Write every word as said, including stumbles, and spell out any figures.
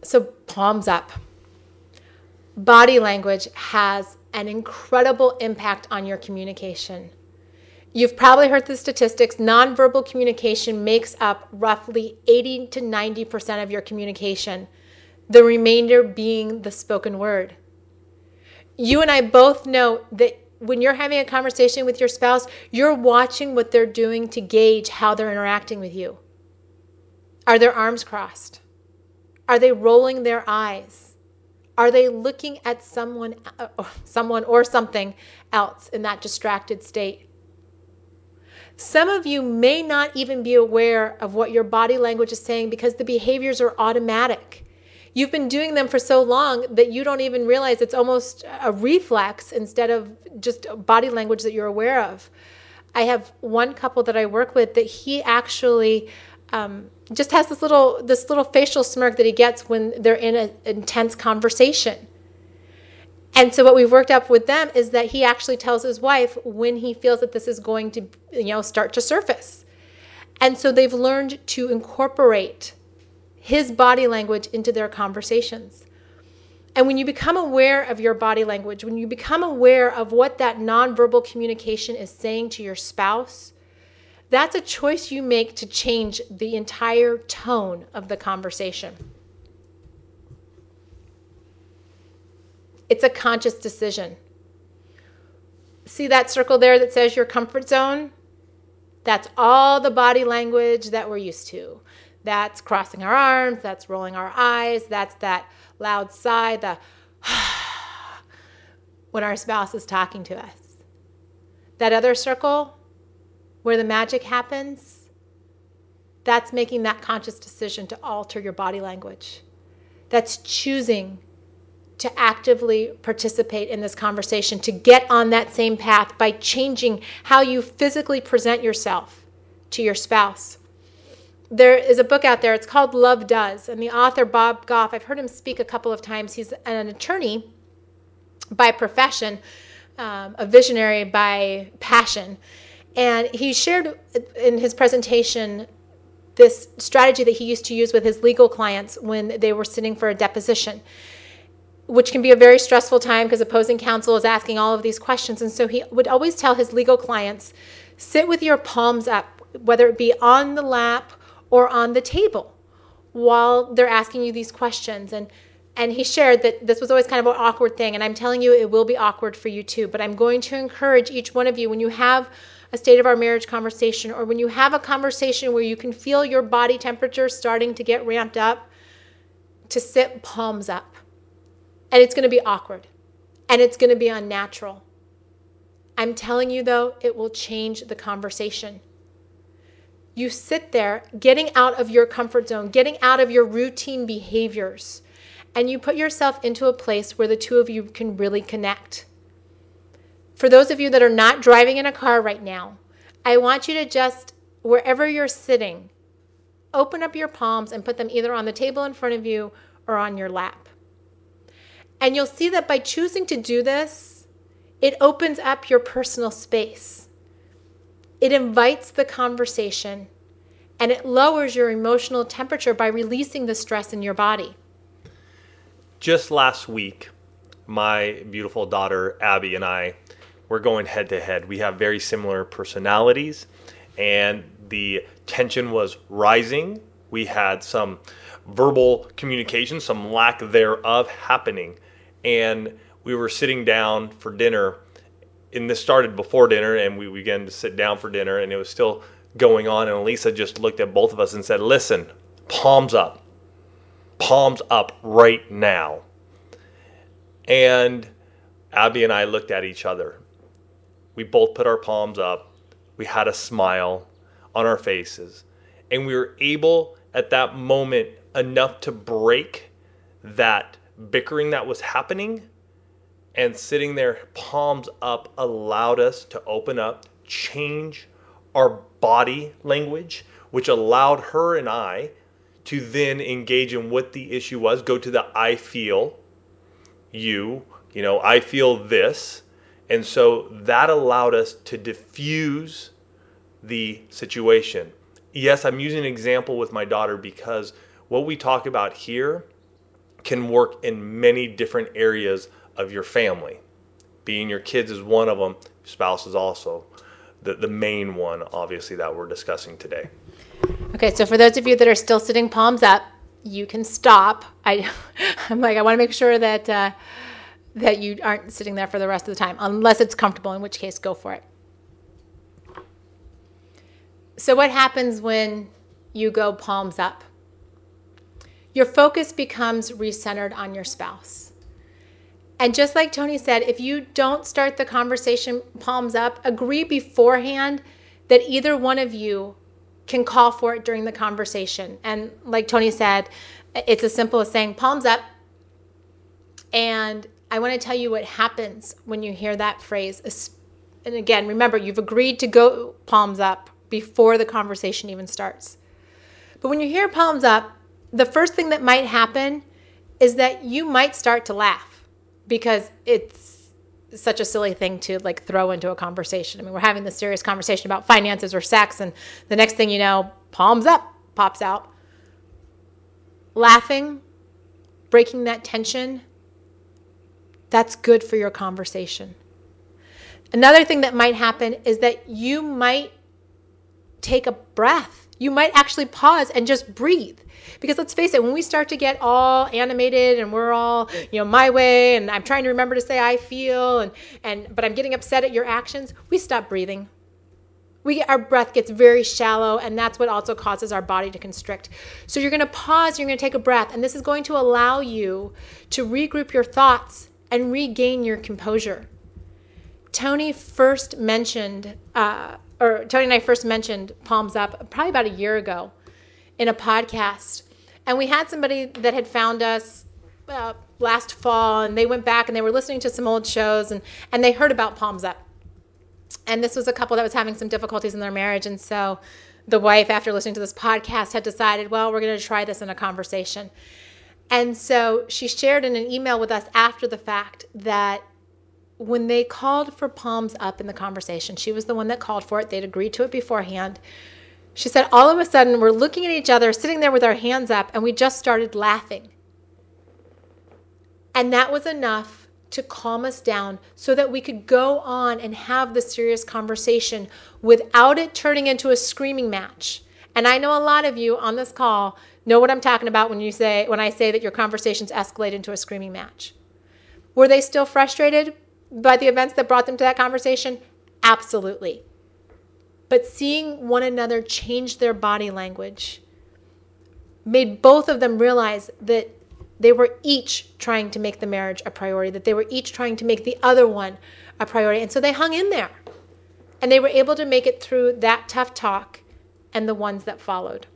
So palms up. Body language has an incredible impact on your communication. You've probably heard the statistics. Nonverbal communication makes up roughly eighty to ninety percent of your communication, the remainder being the spoken word. You and I both know that when you're having a conversation with your spouse, you're watching what they're doing to gauge how they're interacting with you. Are their arms crossed? Are they rolling their eyes? Are they looking at someone, uh, someone or something else in that distracted state? Some of you may not even be aware of what your body language is saying because the behaviors are automatic. You've been doing them for so long that you don't even realize it's almost a reflex instead of just body language that you're aware of. I have one couple that I work with that he actually um, just has this little this little facial smirk that he gets when they're in an intense conversation. And so what we've worked up with them is that he actually tells his wife when he feels that this is going to, you know, start to surface. And so they've learned to incorporate his body language into their conversations. And when you become aware of your body language, when you become aware of what that nonverbal communication is saying to your spouse, that's a choice you make to change the entire tone of the conversation. It's a conscious decision. See that circle there that says your comfort zone? That's all the body language that we're used to. That's crossing our arms, that's rolling our eyes, that's that loud sigh, the when our spouse is talking to us. That other circle where the magic happens, that's making that conscious decision to alter your body language. That's choosing to actively participate in this conversation, to get on that same path by changing how you physically present yourself to your spouse. There is a book out there, it's called Love Does, and the author, Bob Goff, I've heard him speak a couple of times. He's an attorney by profession, um, a visionary by passion, and he shared in his presentation this strategy that he used to use with his legal clients when they were sitting for a deposition, which can be a very stressful time because opposing counsel is asking all of these questions. And so he would always tell his legal clients, sit with your palms up, whether it be on the lap or on the table while they're asking you these questions. And and he shared that this was always kind of an awkward thing. And I'm telling you, it will be awkward for you too. But I'm going to encourage each one of you, when you have a state of our marriage conversation, or when you have a conversation where you can feel your body temperature starting to get ramped up, to sit palms up. And it's going to be awkward. And it's going to be unnatural. I'm telling you, though, it will change the conversation. You sit there getting out of your comfort zone, getting out of your routine behaviors, and you put yourself into a place where the two of you can really connect. For those of you that are not driving in a car right now, I want you to just, wherever you're sitting, open up your palms and put them either on the table in front of you or on your lap. And you'll see that by choosing to do this, it opens up your personal space. It invites the conversation, and it lowers your emotional temperature by releasing the stress in your body. Just last week, my beautiful daughter, Abby, and I were going head to head. We have very similar personalities, and the tension was rising. We had some verbal communication, some lack thereof happening. And we were sitting down for dinner, and this started before dinner, and we began to sit down for dinner, and it was still going on. And Elisa just looked at both of us and said, listen, palms up, palms up right now. And Abby and I looked at each other. We both put our palms up. We had a smile on our faces. And we were able at that moment enough to break that bickering that was happening, and sitting there palms up allowed us to open up, change our body language, which allowed her and I to then engage in what the issue was, go to the I feel, you, you know, I feel this. And so that allowed us to diffuse the situation. Yes, I'm using an example with my daughter because what we talk about here can work in many different areas of your family. Being your kids is one of them. Spouse is also the, the main one, obviously, that we're discussing today. Okay, so for those of you that are still sitting palms up, you can stop. I, I'm like, I want to make sure that uh, that you aren't sitting there for the rest of the time, unless it's comfortable, in which case, go for it. So what happens when you go palms up? Your focus becomes recentered on your spouse. And just like Tony said, if you don't start the conversation palms up, agree beforehand that either one of you can call for it during the conversation. And like Tony said, it's as simple as saying palms up. And I want to tell you what happens when you hear that phrase. And again, remember, you've agreed to go palms up before the conversation even starts. But when you hear palms up, the first thing that might happen is that you might start to laugh, because it's such a silly thing to like throw into a conversation. I mean, we're having this serious conversation about finances or sex, and the next thing you know, palms up pops out. Laughing, breaking that tension, that's good for your conversation. Another thing that might happen is that you might take a breath. You might actually pause and just breathe. Because let's face it, when we start to get all animated and we're all, you know, my way, and I'm trying to remember to say I feel, and, and but I'm getting upset at your actions, we stop breathing. We Our breath gets very shallow, and that's what also causes our body to constrict. So you're going to pause, you're going to take a breath, and this is going to allow you to regroup your thoughts and regain your composure. Tony first mentioned, uh, or Tony and I first mentioned palms up probably about a year ago in a podcast. And we had somebody that had found us uh, last fall, and they went back and they were listening to some old shows, and, and they heard about palms up. And this was a couple that was having some difficulties in their marriage. And so the wife, after listening to this podcast, had decided, well, we're going to try this in a conversation. And so she shared in an email with us after the fact that when they called for palms up in the conversation, she was the one that called for it. They'd agreed to it beforehand. She said, all of a sudden, we're looking at each other, sitting there with our hands up, and we just started laughing. And that was enough to calm us down so that we could go on and have the serious conversation without it turning into a screaming match. And I know a lot of you on this call know what I'm talking about when you say when I say that your conversations escalate into a screaming match. Were they still frustrated by the events that brought them to that conversation? Absolutely. But seeing one another change their body language made both of them realize that they were each trying to make the marriage a priority, that they were each trying to make the other one a priority. And so they hung in there. And they were able to make it through that tough talk and the ones that followed.